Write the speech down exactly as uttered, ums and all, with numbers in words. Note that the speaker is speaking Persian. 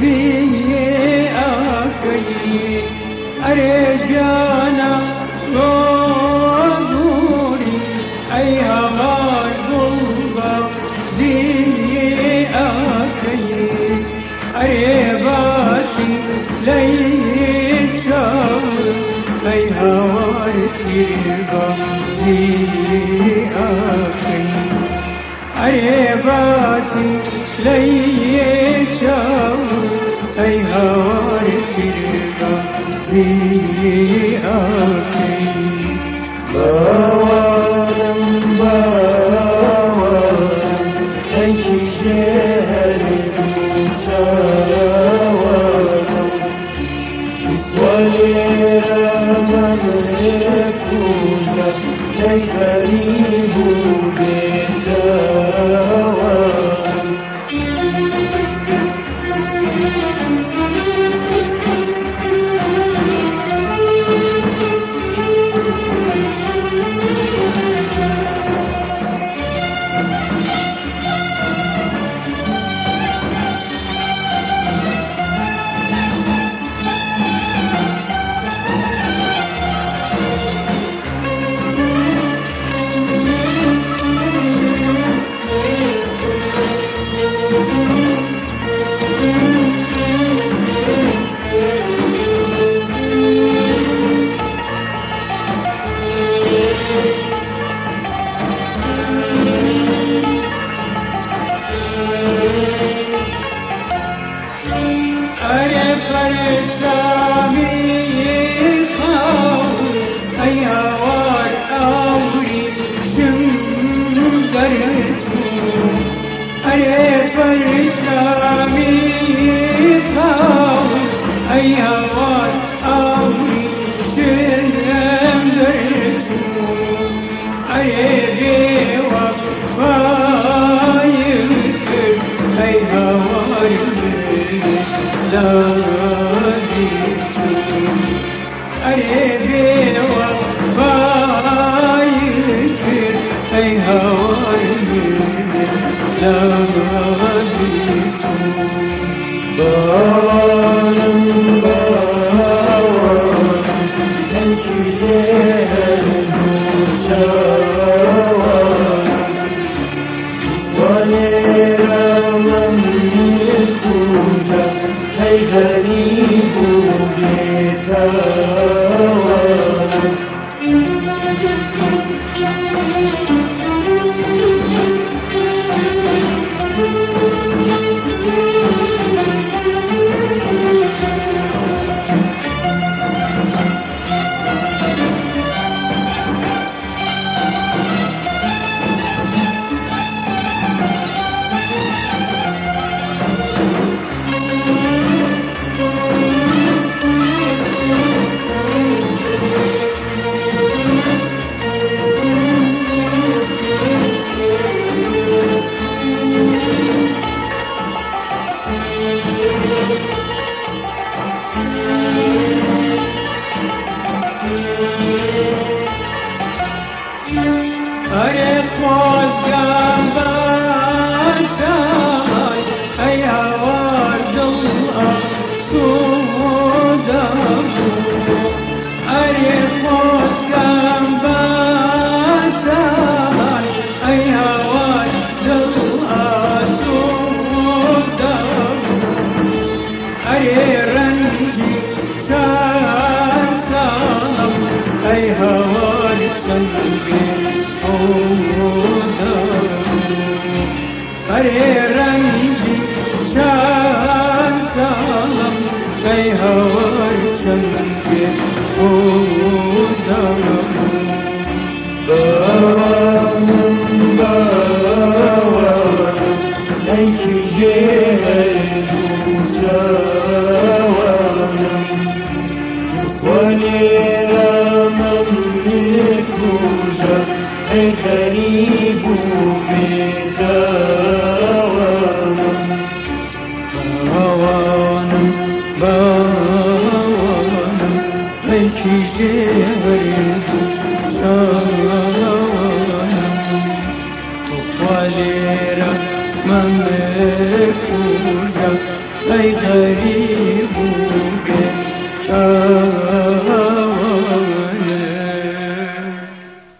زی آکی اره جانا تو گوری ای هوار گلبا زی آکی اره باتی لی چاو ای هوار تیربا زی آکی اره باتی لی چاو ای هوار تیربا زی آکی باورم باورم ای کی جهر دوچاورم ولی رمم کوزا ای غریب و بی‌تاورم باورم باورم ای کی جهر دوچاورم ولی رمم کوزا ای غریب و بی‌تاورم اره خوزگم باشای ای هوار دلها سودم اره خوزگم باشای ای هوار دلها سودم اره رنجی چار سالم ای هوار چنگی اره رنگی چند سالم ای هوار چنگی بودم باورم باورم ای کی جهر دوچاورم ولی رمم کوزا ای غریب و بی‌تاورم باورم باورم ای کی جهر دوچاورم ولی رمم کوزا ای غریب